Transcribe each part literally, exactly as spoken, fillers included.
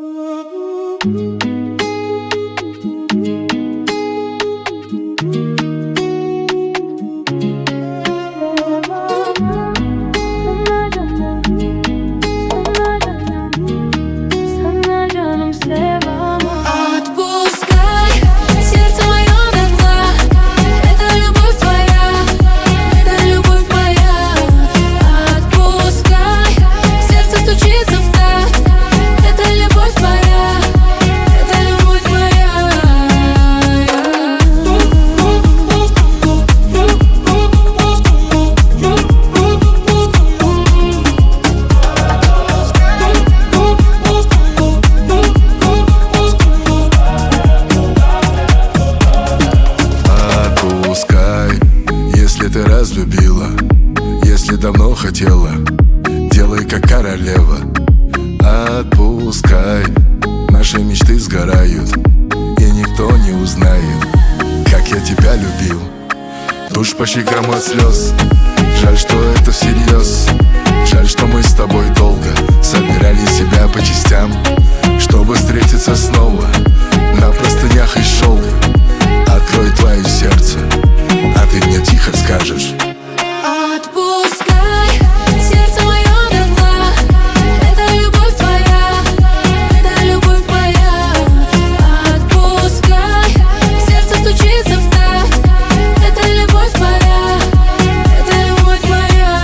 Ты разлюбила, если давно хотела, делай как королева. Отпускай, наши мечты сгорают, и никто не узнает, как я тебя любил. Тушь по щекам от слез, жаль, что это всерьез. Жаль, что мы с тобой долго собирали себя по частям, чтобы встретиться снова на простынях из шелка. Открой твое сердце, а ты мне тихо скажешь: отпускай сердце мое до дна. Это любовь твоя, это любовь моя. Отпускай, сердце стучится в такт. Это любовь моя, это любовь моя.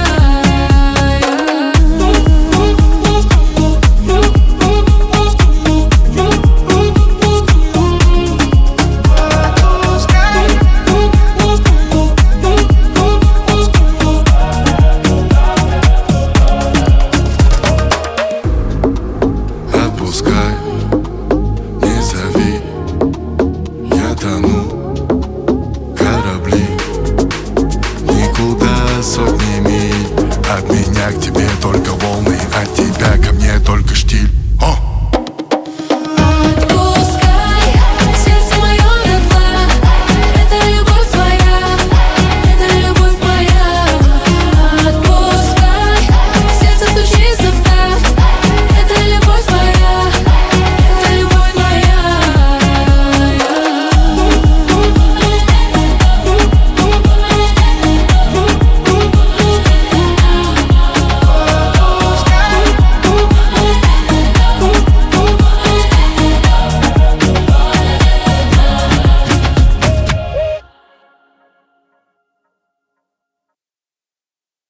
отпускай,